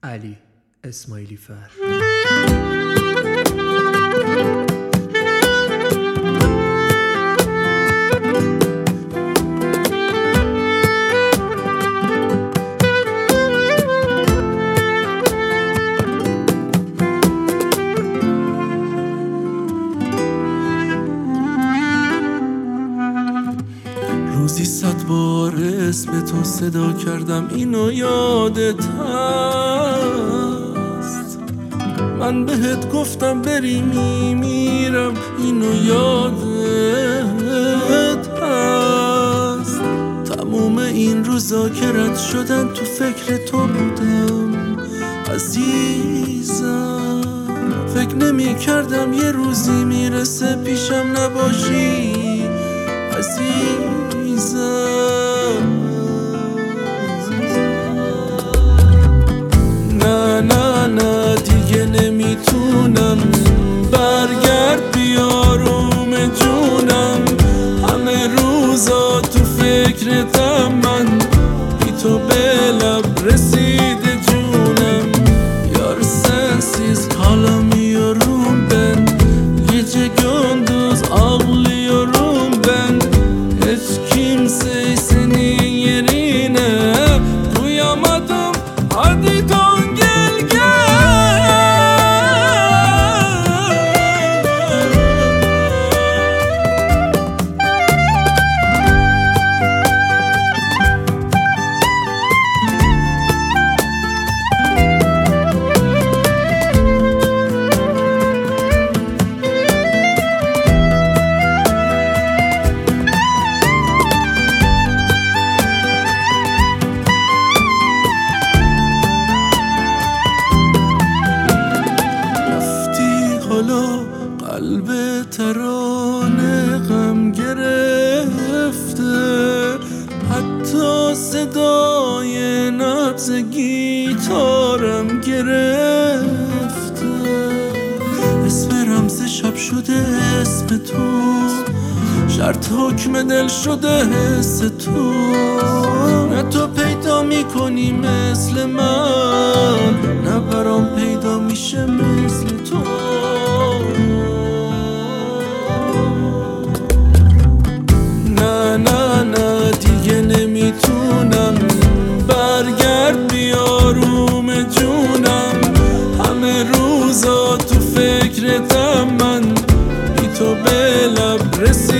علی اسماعیلی فر. روزی 100 بار اسم تو صدا کردم، اینو یادت هست؟ من بهت گفتم بری میمیرم، اینو یادت هست؟ تموم این روزا که رد شدن تو فکر تو بودم عزیزم. فکر نمی کردم یه روزی میرسه پیشم نباشی عزیزم. نه نه نه دیگه نمیتونم، برگرد بیاروم جونم. همه روزا تو فکرتم، من بی تو به لب رسیده جونم. You're sensiz kalamıyorum ben, gece gündüz ağlıyorum ben. Hiç kimseyi senin yerine duyamadım, hadi dön gel gel. قلب ترانه غم گرفته، حتی صدای نبض گیتارم گرفته. اسم رمز شب شده اسم تو، شرط حکم دل شده حس تو. نه تو پیدا میکنی مثل من، نه برام پیدا میشه مثل تو. نه نه دیگه نمیتونم، برگرد بیاروم جونم. همه روزا تو فکرتم، من بی تو به لب رسیدم.